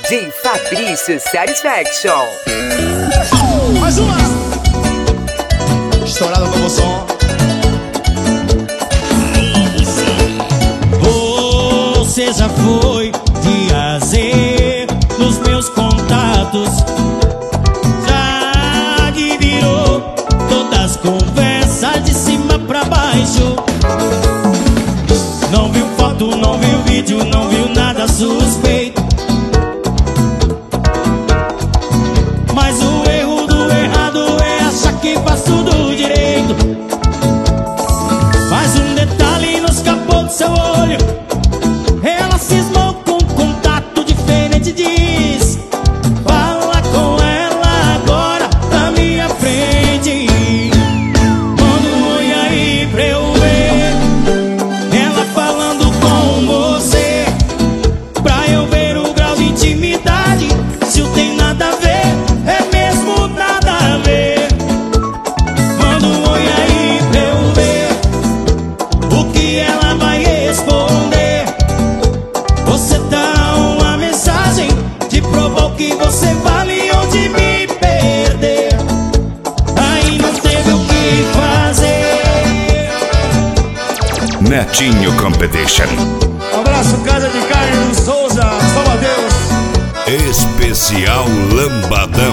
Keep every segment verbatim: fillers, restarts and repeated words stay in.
J Fabrício Satisfaction. Mais uma! Estourada no novo som. Você já foi de A Z nos meus contatos, já virou todas as conversas de cima pra baixo. Não viu foto, não viu vídeo, não viu nada suspeito. Mas o erro do errado é achar que faz tudo direito. Mais um detalhe não escapou do seu olho. Ela cismou com um contato diferente, diz: fala com ela agora na minha frente. Manda um oi aí pra eu ver ela falando com você, pra eu ver o grau de intimidade. Se o tem nada a ver, é mesmo nada a ver. Manda um oi aí pra eu ver o que ela vai responder. Você dá uma mensagem de provar o que você vale ou de me perder. Aí não teve o que fazer. Netinho Competition. Abraço, Casa de Carne do Souza, salva Deus. Especial Lambadão.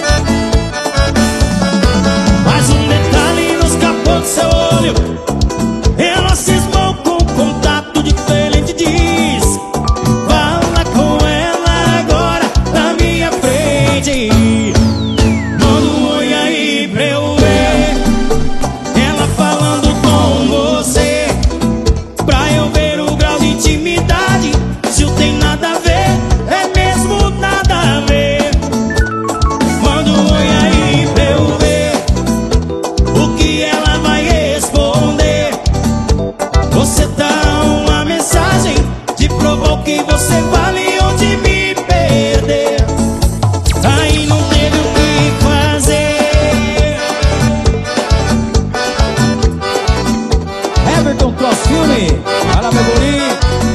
Mais um detalhe não escapou do seu olho. Ela cismou com um contato diferente, diz: fala com ela agora na minha frente. Manda um oi aí pra eu ver ela falando com você, pra eu ver o grau de intimidade. Se o tem nada a ver, é mesmo nada a ver. Manda um oi aí pra eu ver o que ela vai responder. Você dá uma mensagem de provar o que você vale ou de me perder. Aí não teve o que fazer. Everton Cross Filme, para meu guri.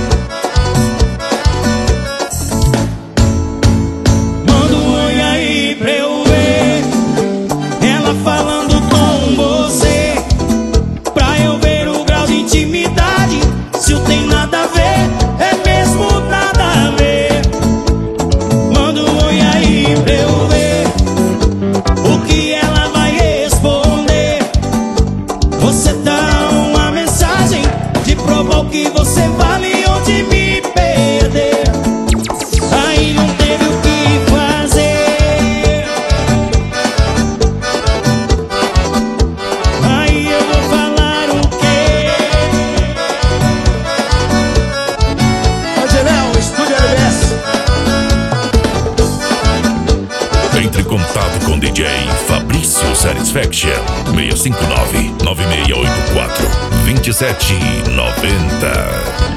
Manda um oi aí pra eu ver ela falando com você, pra eu ver o grau de intimidade. Se o tem nada a ver, é mesmo nada a ver. Manda um oi aí pra eu ver o que ela vai responder. Você dá uma mensagem de provar o que você vale ou de me perder. Aí não teve o que fazer. Aí eu vou falar o quê? Pode Estúdio L B S. Entre em contato com D J Fabrício Satisfaction. seis cinco nove, nove seis oito quatro, dois sete nove zero.